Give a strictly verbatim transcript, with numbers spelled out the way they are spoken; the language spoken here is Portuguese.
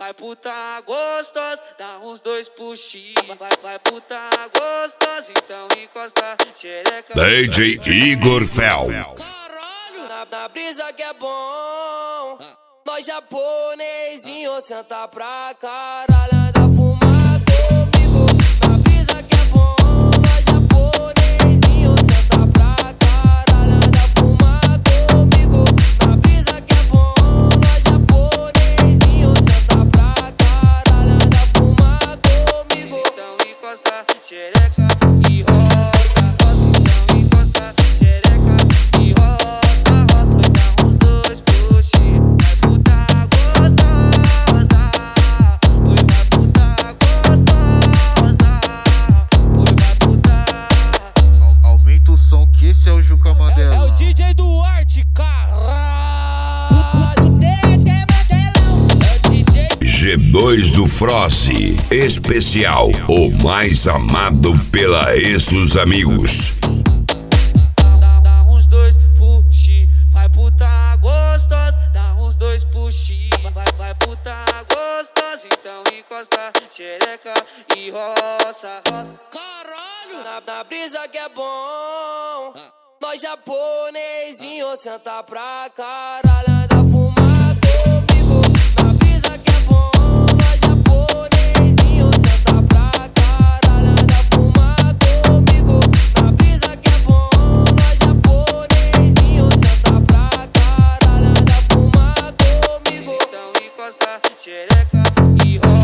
vai puta gostosa, dá uns dois puxi. Vai, vai puta gostosa, então encosta xereca. D J Igor Fel. Caralho, na, na brisa que é bom. Nós japonesinho senta pra caralho, anda fumar comigo. Na brisa que é bom. Nós japonesinho senta pra caralho, anda fumar comigo. Na brisa que é bom. Nós japonesinho senta pra caralho, anda fumar comigo. Então encosta xereca e roça, roça. Então encosta xereca e roça, roça. Vai dar uns dois puxi. Vai puta gostosa, oi vai puta gostosa, oi vai puta. Aumenta o som que esse é o Juca Mandela. É, é o D J Duarte, caralho. Desce, Mandelão. É o D J G dois do Froze. Especial, o mais amado pela ex dos amigos. Dá, dá uns dois puxi, vai puta gostosa, dá uns dois puxi, vai, vai puta gostosa, então encosta xereca e roça, roça. caralho. Na, na brisa que é bom, nós japonesinho senta pra caralho, anda fumar comigo. Na brisa que é bom, nós japonesinho senta pra caralho, anda fumar comigo. Na brisa que é bom, nós japonesinho senta pra caralho, anda fumar comigo. Então encosta xereca e roça.